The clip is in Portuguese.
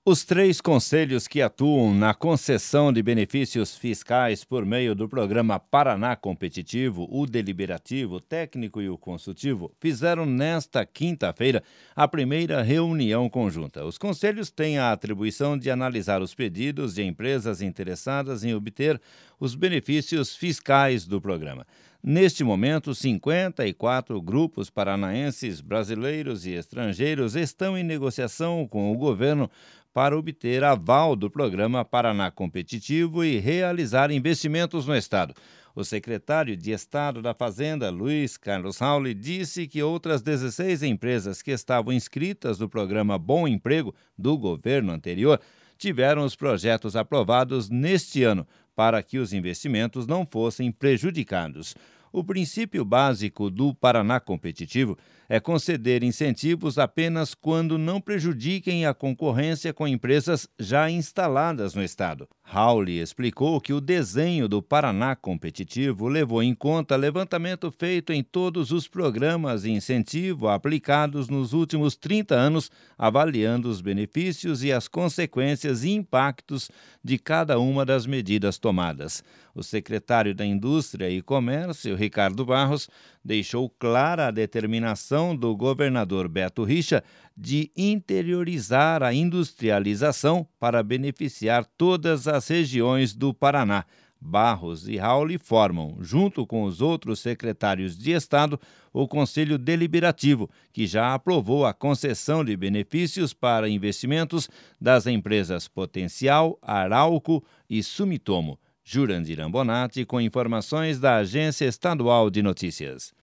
Os três conselhos que atuam na concessão de benefícios fiscais por meio do programa Paraná Competitivo, o Deliberativo, o Técnico e o Consultivo, fizeram nesta quinta-feira a primeira reunião conjunta. Os conselhos têm a atribuição de analisar os pedidos de empresas interessadas em obter os benefícios fiscais do programa. Neste momento, 54 grupos paranaenses, brasileiros e estrangeiros estão em negociação com o governo para obter aval do programa Paraná Competitivo e realizar investimentos no estado. O secretário de Estado da Fazenda, Luiz Carlos Rauli, disse que outras 16 empresas que estavam inscritas no programa Bom Emprego do governo anterior tiveram os projetos aprovados neste ano para que os investimentos não fossem prejudicados. O princípio básico do Paraná Competitivo é conceder incentivos apenas quando não prejudiquem a concorrência com empresas já instaladas no estado. Rauli explicou que o desenho do Paraná Competitivo levou em conta levantamento feito em todos os programas de incentivo aplicados nos últimos 30 anos, avaliando os benefícios e as consequências e impactos de cada uma das medidas tomadas. O secretário da Indústria e Comércio, Ricardo Barros, deixou clara a determinação do governador Beto Richa de interiorizar a industrialização para beneficiar todas as regiões do Paraná. Barros e Rauli formam, junto com os outros secretários de Estado, o Conselho Deliberativo, que já aprovou a concessão de benefícios para investimentos das empresas Potencial, Arauco e Sumitomo. Jurandir Ambonati, com informações da Agência Estadual de Notícias.